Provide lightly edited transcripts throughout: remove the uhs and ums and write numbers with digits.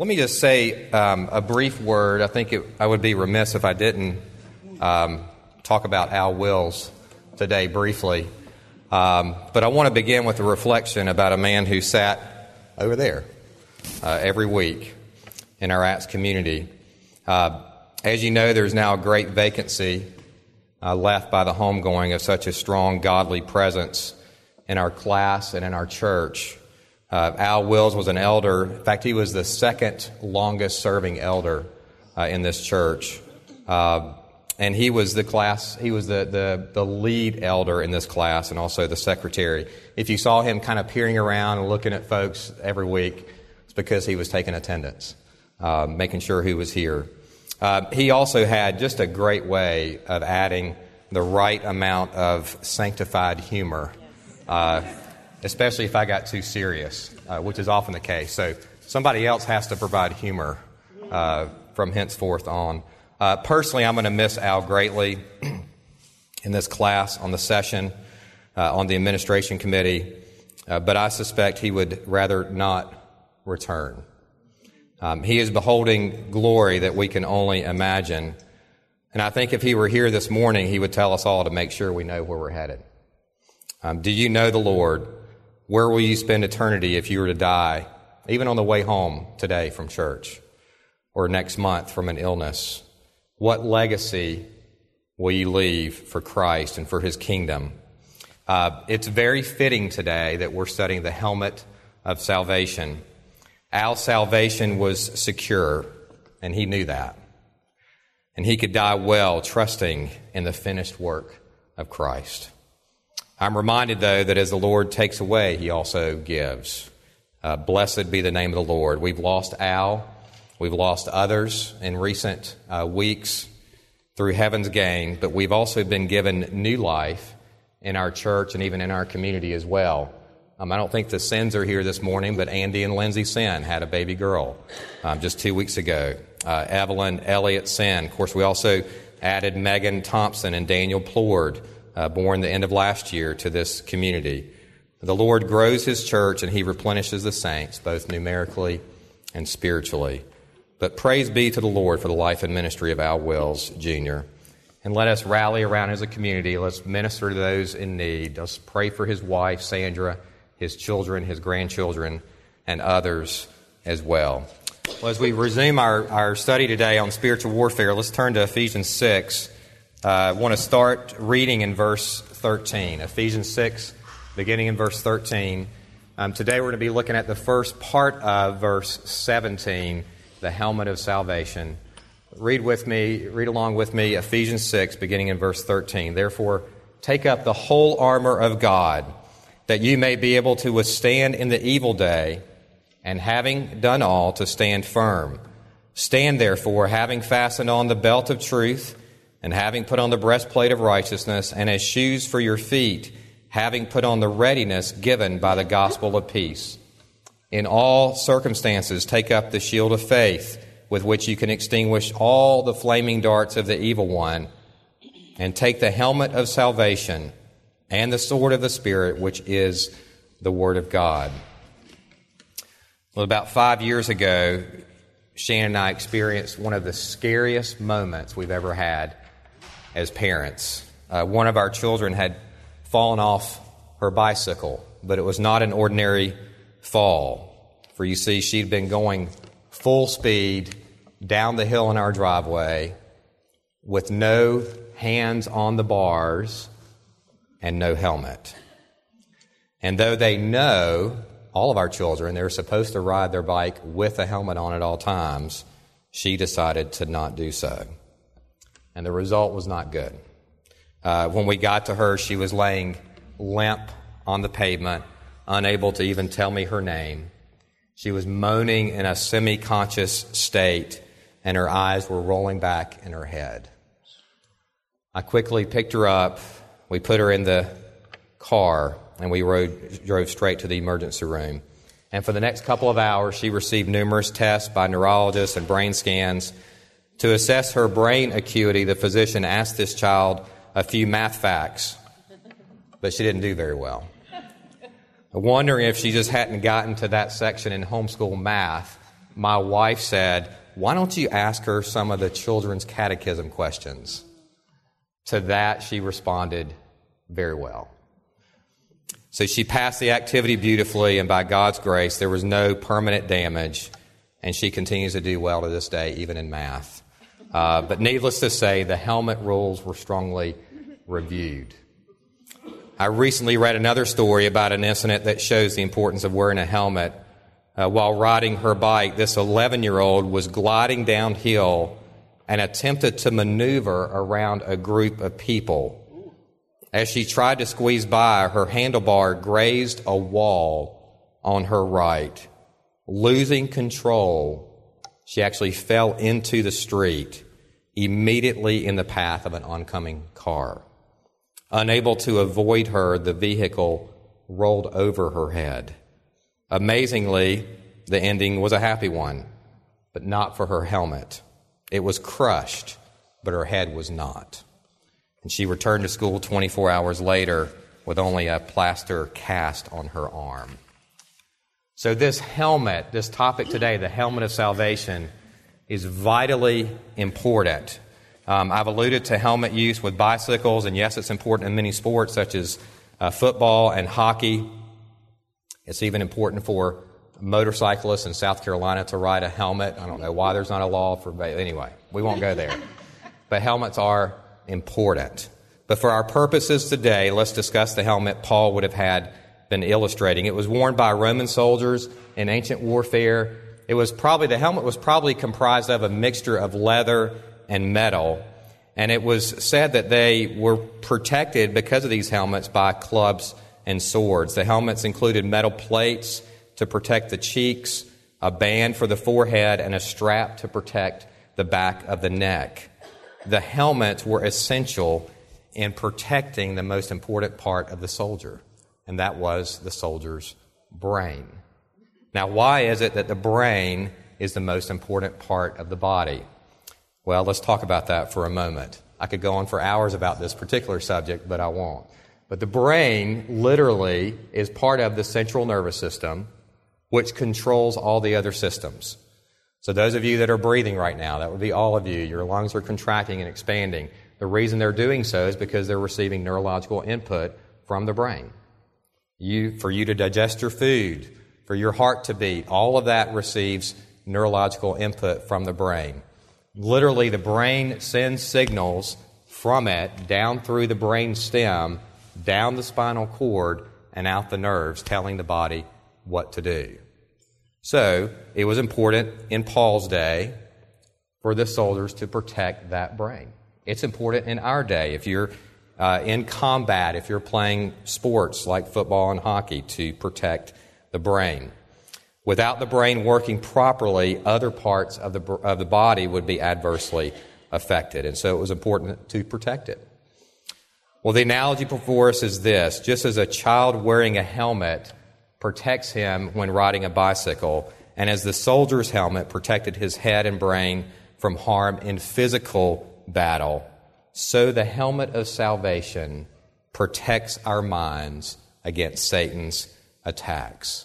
Let me just say a brief word. I think I would be remiss if I didn't talk about Al Wills today briefly. But I want to begin with a reflection about a man who sat over there every week in our Acts community. As you know, there's now a great vacancy left by the homegoing of such a strong godly presence in our class and in our church. Al Wills was an elder. In fact, he was the second longest serving elder in this church. And he was the lead elder in this class and also the secretary. If you saw him kind of peering around and looking at folks every week, it's because he was taking attendance, making sure who was here. He also had just a great way of adding the right amount of sanctified humor, especially if I got too serious, which is often the case. So somebody else has to provide humor from henceforth on. Personally, I'm going to miss Al greatly in this class, on the session, on the administration committee, but I suspect he would rather not return. He is beholding glory that we can only imagine, and I think if he were here this morning, he would tell us all to make sure we know where we're headed. Do you know the Lord? Where will you spend eternity if you were to die, even on the way home today from church or next month from an illness? What legacy will you leave for Christ and for His kingdom? It's very fitting today that we're studying the helmet of salvation. Al's salvation was secure, and he knew that. And he could die well, trusting in the finished work of Christ. I'm reminded, though, that as the Lord takes away, He also gives. Blessed be the name of the Lord. We've lost Al. We've lost others in recent weeks through heaven's gain, but we've also been given new life in our church and even in our community as well. I don't think the Sins are here this morning, but Andy and Lindsay Sin had a baby girl just 2 weeks ago. Evelyn Elliott Sin. Of course, we also added Megan Thompson and Daniel Plord, born the end of last year, to this community. The Lord grows His church and He replenishes the saints, both numerically and spiritually. But praise be to the Lord for the life and ministry of Al Wills, Jr. And let us rally around as a community. Let's minister to those in need. Let's pray for his wife, Sandra, his children, his grandchildren, and others as well. Well, as we resume our study today on spiritual warfare, let's turn to Ephesians 6. I want to start reading in verse 13. Ephesians 6, beginning in verse 13. Today we're going to be looking at the first part of verse 17, the helmet of salvation. Read along with me, Ephesians 6, beginning in verse 13. Therefore, take up the whole armor of God, that you may be able to withstand in the evil day, and having done all, to stand firm. Stand therefore, having fastened on the belt of truth, and having put on the breastplate of righteousness, and as shoes for your feet, having put on the readiness given by the gospel of peace. In all circumstances, take up the shield of faith, with which you can extinguish all the flaming darts of the evil one, and take the helmet of salvation and the sword of the Spirit, which is the Word of God. Well, about 5 years ago, Shannon and I experienced one of the scariest moments we've ever had as parents. One of our children had fallen off her bicycle, but it was not an ordinary fall. For you see, she'd been going full speed down the hill in our driveway with no hands on the bars and no helmet. And though they know, all of our children, they're supposed to ride their bike with a helmet on at all times, she decided to not do so. And the result was not good. When we got to her, she was laying limp on the pavement, unable to even tell me her name. She was moaning in a semi-conscious state, and her eyes were rolling back in her head. I quickly picked her up. We put her in the car, and we drove straight to the emergency room. And for the next couple of hours, she received numerous tests by neurologists and brain scans. To assess her brain acuity, the physician asked this child a few math facts, but she didn't do very well. I'm wondering if she just hadn't gotten to that section in homeschool math my wife said, "Why don't you ask her some of the children's catechism questions?" To that, she responded, "Very well." So she passed the activity beautifully, and by God's grace, there was no permanent damage, and she continues to do well to this day, even in math. But needless to say, the helmet rules were strongly reviewed. I recently read another story about an incident that shows the importance of wearing a helmet. While riding her bike, this 11-year-old was gliding downhill and attempted to maneuver around a group of people. As she tried to squeeze by, her handlebar grazed a wall on her right. Losing control, she actually fell into the street, immediately in the path of an oncoming car. Unable to avoid her, the vehicle rolled over her head. Amazingly, the ending was a happy one, but not for her helmet. It was crushed, but her head was not. And she returned to school 24 hours later with only a plaster cast on her arm. So this helmet, this topic today, the helmet of salvation, is vitally important. I've alluded to helmet use with bicycles, and yes, it's important in many sports such as football and hockey. It's even important for motorcyclists in South Carolina to ride a helmet. I don't know why there's not a law for, anyway, we won't go there. But helmets are important. But for our purposes today, let's discuss the helmet Paul would have had been illustrating. It was worn by Roman soldiers in ancient warfare. The helmet was probably comprised of a mixture of leather and metal. And it was said that they were protected because of these helmets by clubs and swords. The helmets included metal plates to protect the cheeks, a band for the forehead, and a strap to protect the back of the neck. The helmets were essential in protecting the most important part of the soldier, and that was the soldier's brain. Now, why is it that the brain is the most important part of the body? Well, let's talk about that for a moment. I could go on for hours about this particular subject, but I won't. But the brain literally is part of the central nervous system, which controls all the other systems. So those of you that are breathing right now, that would be all of you, your lungs are contracting and expanding. The reason they're doing so is because they're receiving neurological input from the brain. For you to digest your food, for your heart to beat, all of that receives neurological input from the brain. Literally, the brain sends signals from it down through the brain stem, down the spinal cord, and out the nerves, telling the body what to do. So, it was important in Paul's day for the soldiers to protect that brain. It's important in our day, if you're in combat, if you're playing sports like football and hockey, to protect the brain. Without the brain working properly, other parts of the body would be adversely affected, and so it was important to protect it. Well, the analogy before us is this: just as a child wearing a helmet protects him when riding a bicycle, and as the soldier's helmet protected his head and brain from harm in physical battle, so the helmet of salvation protects our minds against Satan's attacks.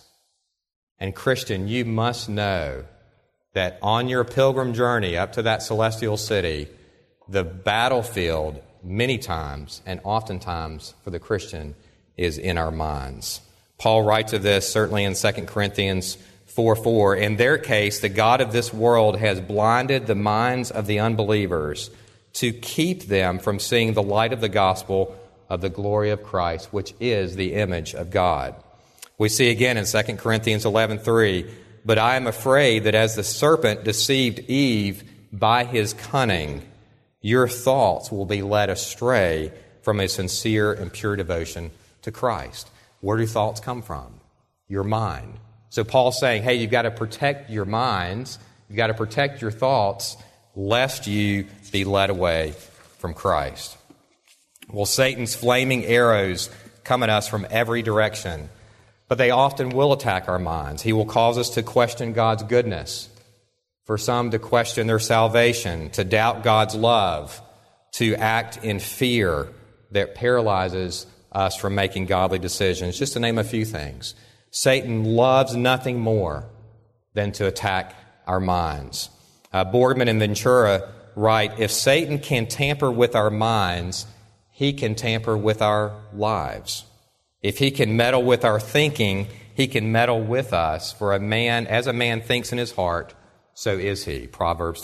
And Christian, you must know that on your pilgrim journey up to that celestial city, the battlefield many times and oftentimes for the Christian is in our minds. Paul writes of this certainly in 2 Corinthians 4:4. In their case, the God of this world has blinded the minds of the unbelievers to keep them from seeing the light of the gospel of the glory of Christ, which is the image of God. We see again in 2 Corinthians 11:3, but I am afraid that as the serpent deceived Eve by his cunning, your thoughts will be led astray from a sincere and pure devotion to Christ. Where do thoughts come from? Your mind. So Paul's saying, hey, you've got to protect your minds, you've got to protect your thoughts, lest you be led away from Christ. Well, Satan's flaming arrows come at us from every direction, but they often will attack our minds. He will cause us to question God's goodness, for some to question their salvation, to doubt God's love, to act in fear that paralyzes us from making godly decisions, just to name a few things. Satan loves nothing more than to attack our minds. Boardman and Ventura write, if Satan can tamper with our minds, he can tamper with our lives. If he can meddle with our thinking, he can meddle with us. For as a man thinks in his heart, so is he. Proverbs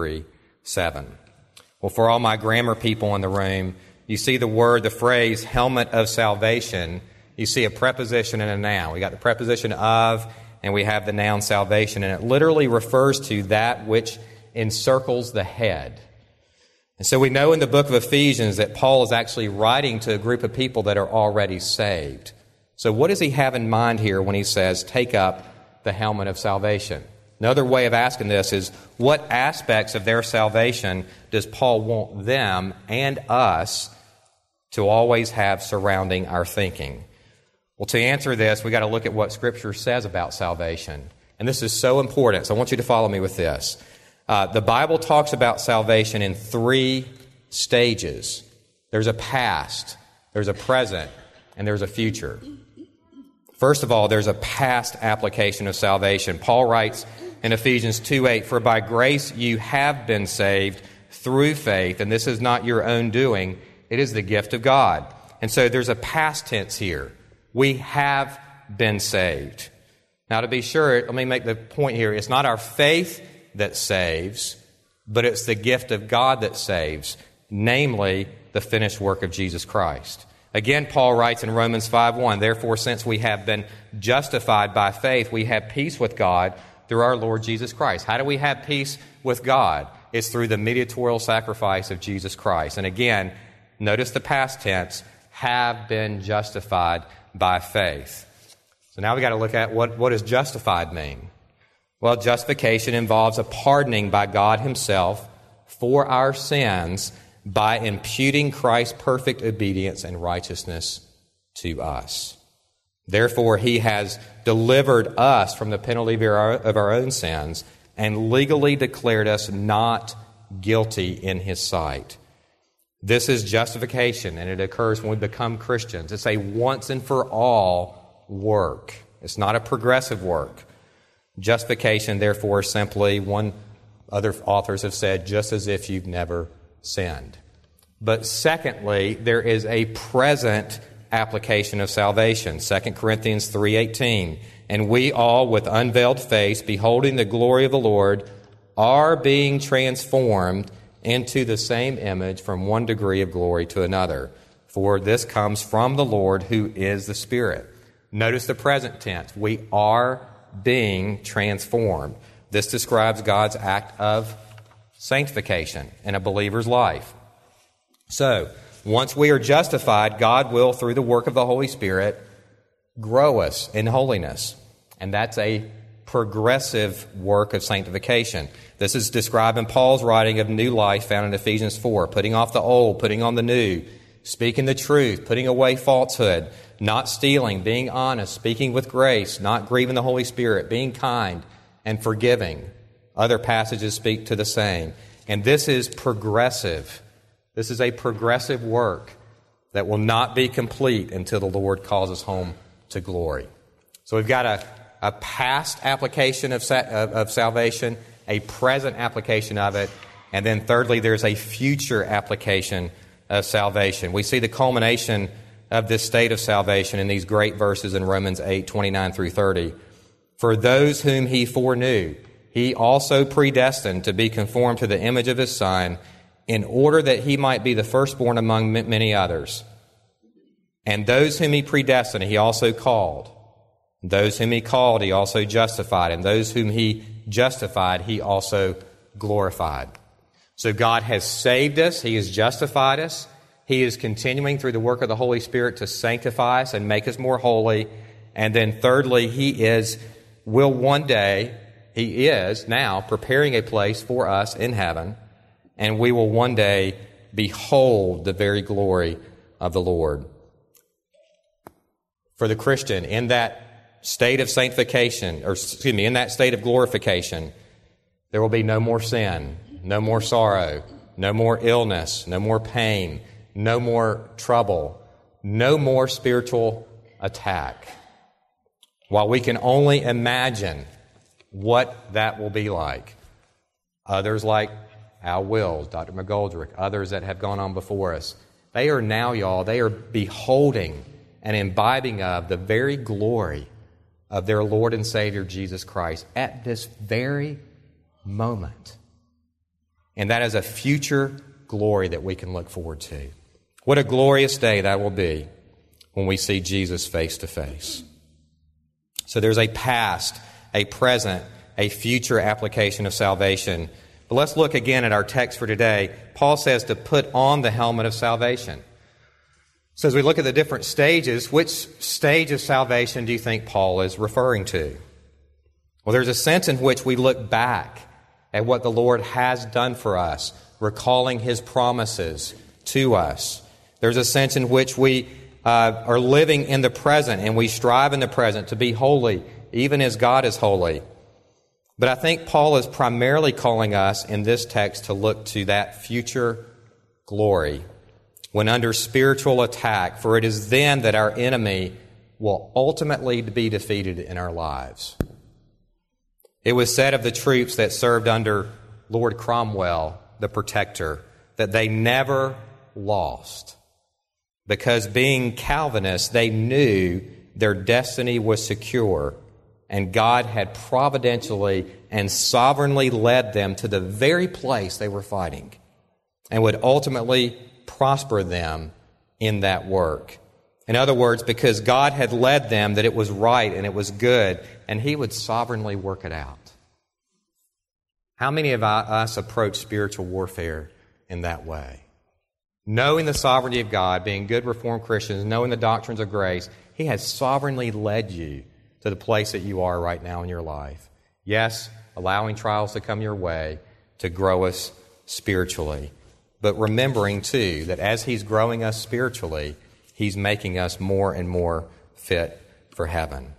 23:7. Well, for all my grammar people in the room, you see the phrase helmet of salvation. You see a preposition and a noun. We got the preposition of, and we have the noun salvation, and it literally refers to that which encircles the head. And so we know in the book of Ephesians that Paul is actually writing to a group of people that are already saved. So what does he have in mind here when he says, take up the helmet of salvation? Another way of asking this is, what aspects of their salvation does Paul want them and us to always have surrounding our thinking? Well, to answer this, we got to look at what Scripture says about salvation. And this is so important, so I want you to follow me with this. The Bible talks about salvation in 3 stages. There's a past, there's a present, and there's a future. First of all, there's a past application of salvation. Paul writes in Ephesians 2:8, for by grace you have been saved through faith, and this is not your own doing, it is the gift of God. And so there's a past tense here. We have been saved. Now, to be sure, let me make the point here. It's not our faith that saves, but it's the gift of God that saves, namely the finished work of Jesus Christ. Again, Paul writes in Romans 5:1, therefore, since we have been justified by faith, we have peace with God through our Lord Jesus Christ. How do we have peace with God? It's through the mediatorial sacrifice of Jesus Christ. And again, notice the past tense, have been justified by faith. So now we got to look at what does justified mean? Well, justification involves a pardoning by God Himself for our sins by imputing Christ's perfect obedience and righteousness to us. Therefore, He has delivered us from the penalty of our own sins and legally declared us not guilty in His sight. This is justification, and it occurs when we become Christians. It's a once and for all work. It's not a progressive work. Justification, therefore, is simply, other authors have said, just as if you've never sinned. But secondly, there is a present application of salvation. 2 Corinthians 3:18, and we all, with unveiled face, beholding the glory of the Lord, are being transformed into the same image from one degree of glory to another. For this comes from the Lord who is the Spirit. Notice the present tense. We are being transformed. This describes God's act of sanctification in a believer's life. So, once we are justified, God will, through the work of the Holy Spirit, grow us in holiness. And that's a progressive work of sanctification. This is described in Paul's writing of new life found in Ephesians 4, putting off the old, putting on the new, speaking the truth, putting away falsehood, not stealing, being honest, speaking with grace, not grieving the Holy Spirit, being kind and forgiving. Other passages speak to the same. And this is progressive. This is a progressive work that will not be complete until the Lord calls us home to glory. So we've got a past application of salvation, a present application of it, and then thirdly, there's a future application of salvation. We see the culmination of this state of salvation in these great verses in Romans 8:29 through 30. For those whom He foreknew, He also predestined to be conformed to the image of His Son, in order that He might be the firstborn among many others. And those whom He predestined, He also called. Those whom He called, He also justified. And those whom He justified, He also glorified. So God has saved us. He has justified us. He is continuing through the work of the Holy Spirit to sanctify us and make us more holy. And then thirdly, He is now preparing a place for us in heaven. And we will one day behold the very glory of the Lord. For the Christian, in that state of sanctification, in that state of glorification, there will be no more sin, no more sorrow, no more illness, no more pain, no more trouble, no more spiritual attack. While we can only imagine what that will be like. Others like Al Wills, Dr. McGoldrick, others that have gone on before us, they are now, y'all, they are beholding and imbibing of the very glory of their Lord and Savior Jesus Christ at this very moment. And that is a future glory that we can look forward to. What a glorious day that will be when we see Jesus face to face. So there's a past, a present, a future application of salvation. But let's look again at our text for today. Paul says to put on the helmet of salvation. So as we look at the different stages, which stage of salvation do you think Paul is referring to? Well, there's a sense in which we look back at what the Lord has done for us, recalling His promises to us. There's a sense in which we are living in the present, and we strive in the present to be holy, even as God is holy. But I think Paul is primarily calling us in this text to look to that future glory when under spiritual attack, for it is then that our enemy will ultimately be defeated in our lives. It was said of the troops that served under Lord Cromwell, the Protector, that they never lost. Because being Calvinists, they knew their destiny was secure, and God had providentially and sovereignly led them to the very place they were fighting, and would ultimately prosper them in that work. In other words, because God had led them that it was right and it was good, and He would sovereignly work it out. How many of us approach spiritual warfare in that way? Knowing the sovereignty of God, being good Reformed Christians, knowing the doctrines of grace, He has sovereignly led you to the place that you are right now in your life. Yes, allowing trials to come your way to grow us spiritually. But remembering, too, that as He's growing us spiritually, He's making us more and more fit for heaven.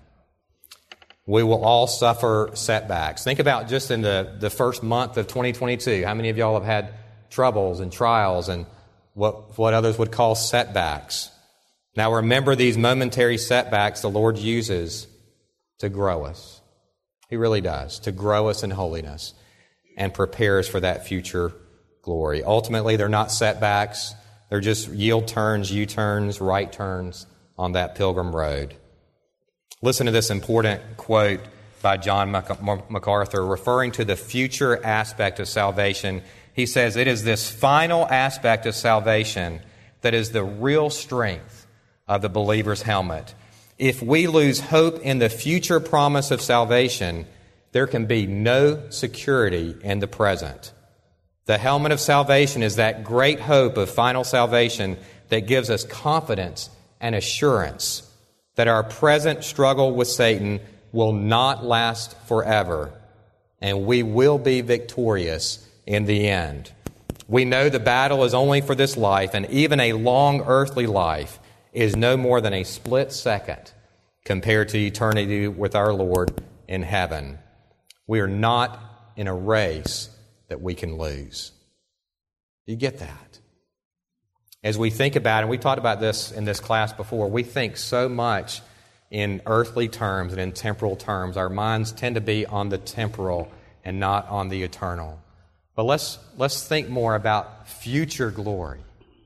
We will all suffer setbacks. Think about just in the first month of 2022, how many of y'all have had troubles and trials and what others would call setbacks. Now remember, these momentary setbacks the Lord uses to grow us. He really does, to grow us in holiness and prepare us for that future glory. Ultimately, they're not setbacks. They're just yield turns, U-turns, right turns on that pilgrim road. Listen to this important quote by John MacArthur referring to the future aspect of salvation. He says, "It is this final aspect of salvation that is the real strength of the believer's helmet. If we lose hope in the future promise of salvation, there can be no security in the present. The helmet of salvation is that great hope of final salvation that gives us confidence and assurance that our present struggle with Satan will not last forever, and we will be victorious in the end. We know the battle is only for this life, and even a long earthly life is no more than a split second compared to eternity with our Lord in heaven. We are not in a race that we can lose." You get that? As we think about it, and we talked about this in this class before, we think so much in earthly terms and in temporal terms. Our minds tend to be on the temporal and not on the eternal. But let's think more about future glory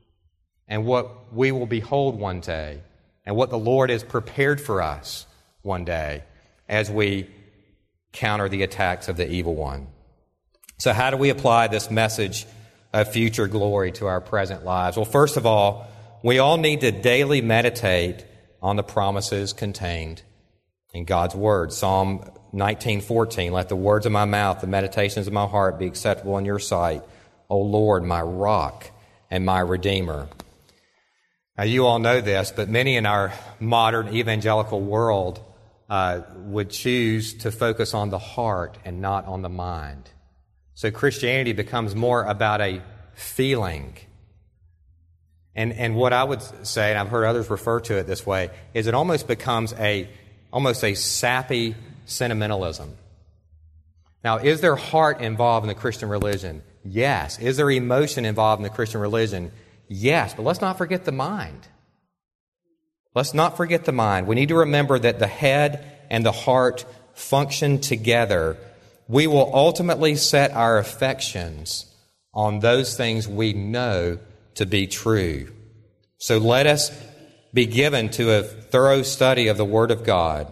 and what we will behold one day and what the Lord has prepared for us one day as we counter the attacks of the evil one. So how do we apply this message of future glory to our present lives? Well, first of all, we all need to daily meditate on the promises contained in God's Word. Psalm 19:14, "Let the words of my mouth, the meditations of my heart be acceptable in your sight, O Lord, my rock and my redeemer." Now, you all know this, but many in our modern evangelical world would choose to focus on the heart and not on the mind. So Christianity becomes more about a feeling. And what I would say, and I've heard others refer to it this way, is it almost becomes almost a sappy sentimentalism. Now, is there heart involved in the Christian religion? Yes. Is there emotion involved in the Christian religion? Yes. But let's not forget the mind. Let's not forget the mind. We need to remember that the head and the heart function together we will ultimately set our affections on those things we know to be true. So let us be given to a thorough study of the Word of God.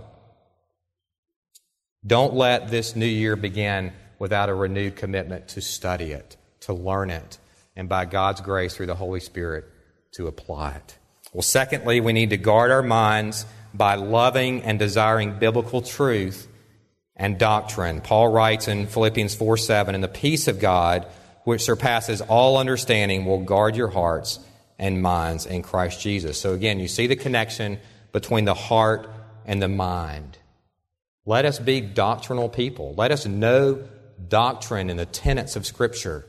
Don't let this new year begin without a renewed commitment to study it, to learn it, and by God's grace through the Holy Spirit to apply it. Well, secondly, we need to guard our minds by loving and desiring biblical truth and doctrine. Paul writes in Philippians 4:7, "And the peace of God, which surpasses all understanding, will guard your hearts and minds in Christ Jesus." So again, you see the connection between the heart and the mind. Let us be doctrinal people. Let us know doctrine and the tenets of Scripture.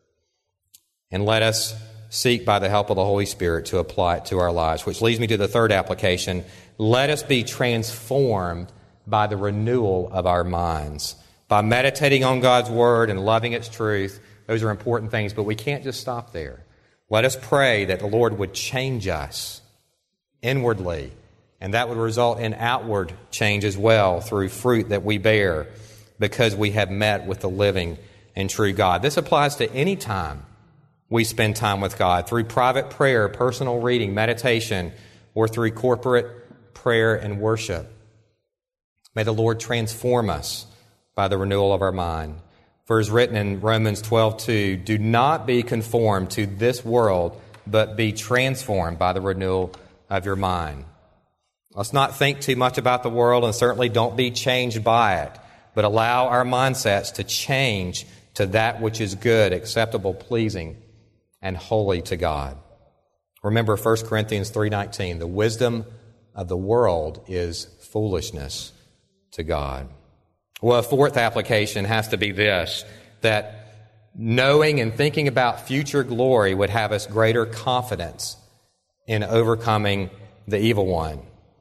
And let us seek by the help of the Holy Spirit to apply it to our lives, which leads me to the third application. Let us be transformed by the renewal of our minds. By meditating on God's Word and loving its truth, those are important things, but we can't just stop there. Let us pray that the Lord would change us inwardly, and that would result in outward change as well through fruit that we bear because we have met with the living and true God. This applies to any time we spend time with God, through private prayer, personal reading, meditation, or through corporate prayer and worship. May the Lord transform us by the renewal of our mind. For it is written in Romans 12:2, "Do not be conformed to this world, but be transformed by the renewal of your mind." Let's not think too much about the world, and certainly don't be changed by it, but allow our mindsets to change to that which is good, acceptable, pleasing, and holy to God. Remember 1 Corinthians 3:19, "The wisdom of the world is foolishness to God." Well, a fourth application has to be this, that knowing and thinking about future glory would have us greater confidence in overcoming the evil one.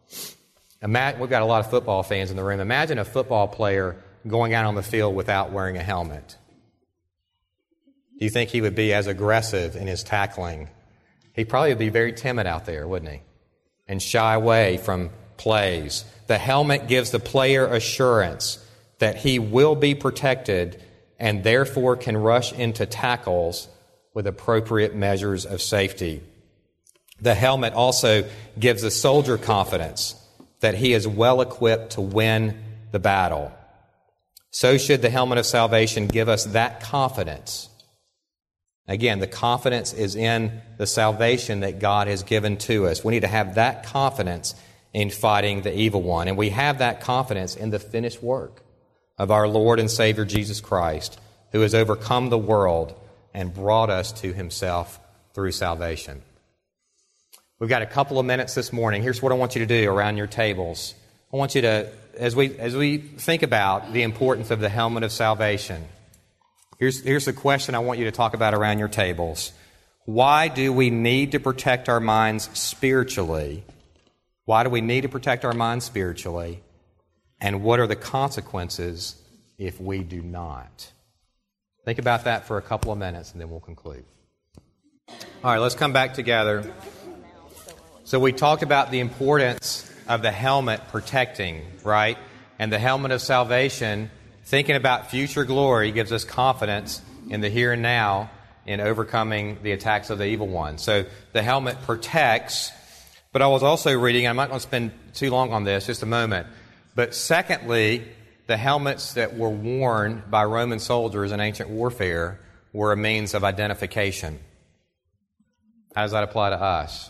We've got a lot of football fans in the room. Imagine a football player going out on the field without wearing a helmet. Do you think he would be as aggressive in his tackling? He'd probably be very timid out there, wouldn't he? And shy away from plays. The helmet gives the player assurance that he will be protected and therefore can rush into tackles with appropriate measures of safety. The helmet also gives the soldier confidence that he is well equipped to win the battle. So should the helmet of salvation give us that confidence. Again, the confidence is in the salvation that God has given to us. We need to have that confidence in fighting the evil one. And we have that confidence in the finished work of our Lord and Savior Jesus Christ, who has overcome the world and brought us to Himself through salvation. We've got a couple of minutes this morning. Here's what I want you to do around your tables. I want you to, as we think about the importance of the helmet of salvation, here's the question I want you to talk about around your tables. Why do we need to protect our minds spiritually? Why do we need to protect our minds spiritually? And what are the consequences if we do not? Think about that for a couple of minutes and then we'll conclude. All right, let's come back together. So we talked about the importance of the helmet protecting, right? And the helmet of salvation, thinking about future glory, gives us confidence in the here and now in overcoming the attacks of the evil one. So the helmet protects, but I was also reading, I'm not going to spend too long on this, just a moment, but secondly, the helmets that were worn by Roman soldiers in ancient warfare were a means of identification. How does that apply to us?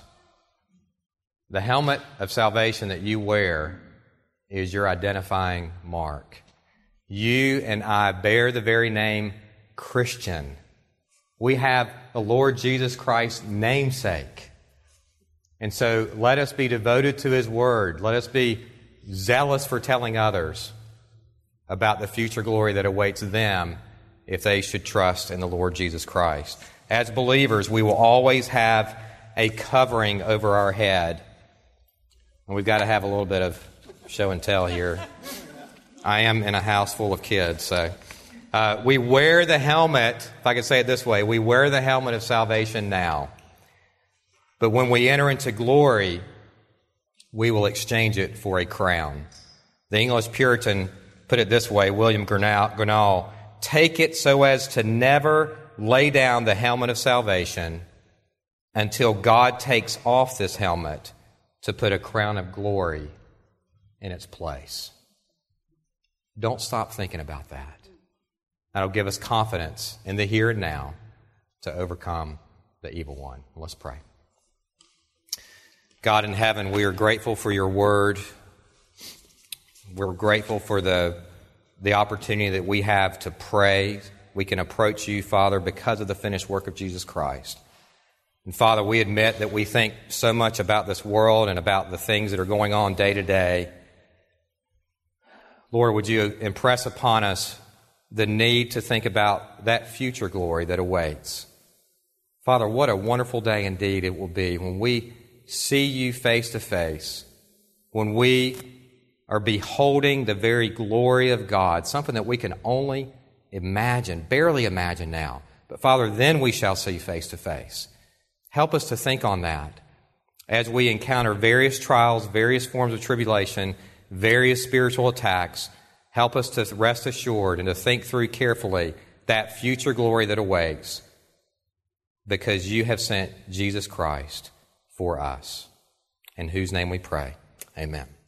The helmet of salvation that you wear is your identifying mark. You and I bear the very name Christian. We have the Lord Jesus Christ's namesake. And so let us be devoted to His Word. Let us be zealous for telling others about the future glory that awaits them if they should trust in the Lord Jesus Christ. As believers, we will always have a covering over our head. And we've got to have a little bit of show and tell here. I am in a house full of kids, so we wear the helmet, if I could say it this way, we wear the helmet of salvation now. But when we enter into glory, we will exchange it for a crown. The English Puritan put it this way, William Gurnall, take it so as to never lay down the helmet of salvation until God takes off this helmet to put a crown of glory in its place. Don't stop thinking about that. That'll give us confidence in the here and now to overcome the evil one. Let's pray. God in heaven, we are grateful for your word. We're grateful for the opportunity that we have to pray. We can approach you, Father, because of the finished work of Jesus Christ. And Father, we admit that we think so much about this world and about the things that are going on day to day. Lord, would you impress upon us the need to think about that future glory that awaits? Father, what a wonderful day indeed it will be when we see you face to face, when we are beholding the very glory of God, something that we can only imagine, barely imagine now. But Father, then we shall see face to face. Help us to think on that as we encounter various trials, various forms of tribulation, various spiritual attacks. Help us to rest assured and to think through carefully that future glory that awaits, because you have sent Jesus Christ for us, in whose name we pray. Amen.